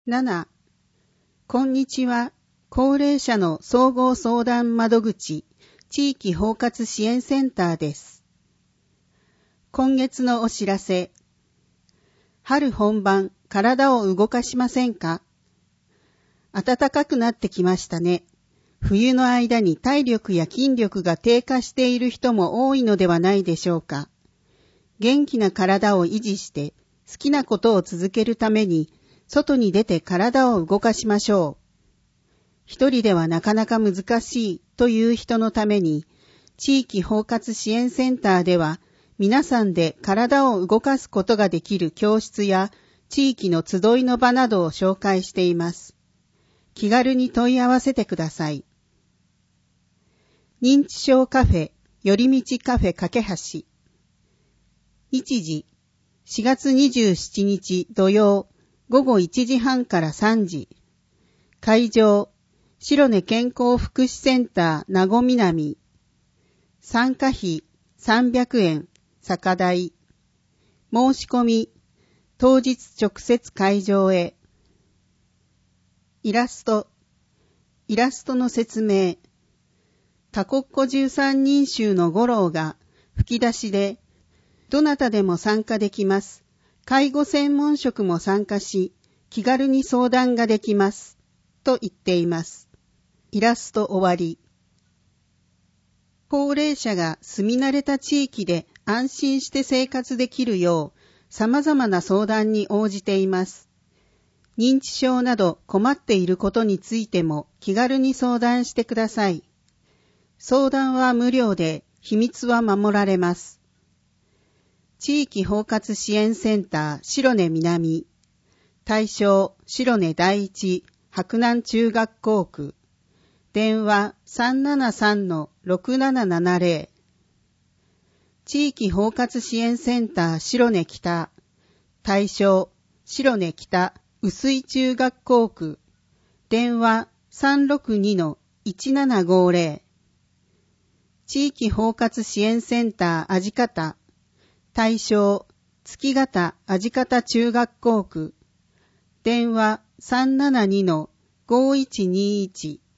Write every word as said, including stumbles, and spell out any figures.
なな. こんにちは。高齢者の総合相談窓口地域包括支援センターです。今月のお知らせ。春本番、体を動かしませんか？暖かくなってきましたね。冬の間に体力や筋力が低下している人も多いのではないでしょうか。元気な体を維持して好きなことを続けるために外に出て体を動かしましょう。一人ではなかなか難しいという人のために地域包括支援センターでは皆さんで体を動かすことができる教室や地域の集いの場などを紹介しています。気軽に問い合わせてください。認知症カフェ、寄り道カフェ架け橋。日時、しがつにじゅうしちにち土曜、ごごいちじはんからさんじ。会場、白根健康福祉センター名護南。参加費さんびゃくえん、酒代。申し込み、当日直接会場へ。イラスト、イラストの説明。多国語じゅうさんにん衆の五郎が吹き出しで、どなたでも参加できます。介護専門職も参加し、気軽に相談ができます。と言っています。イラスト終わり。高齢者が住み慣れた地域で安心して生活できるよう、様々な相談に応じています。認知症など困っていることについても気軽に相談してください。相談は無料で、秘密は守られます。地域包括支援センター白根南。対象白根第一白南中学校区。電話 さんななさんのろくななななぜろ。地域包括支援センター白根北。対象白根北薄井中学校区。電話 さんろくにのいちななごぜろ。地域包括支援センター味方。対象月形味方中学校区。電話 さんななにのごいちにいち。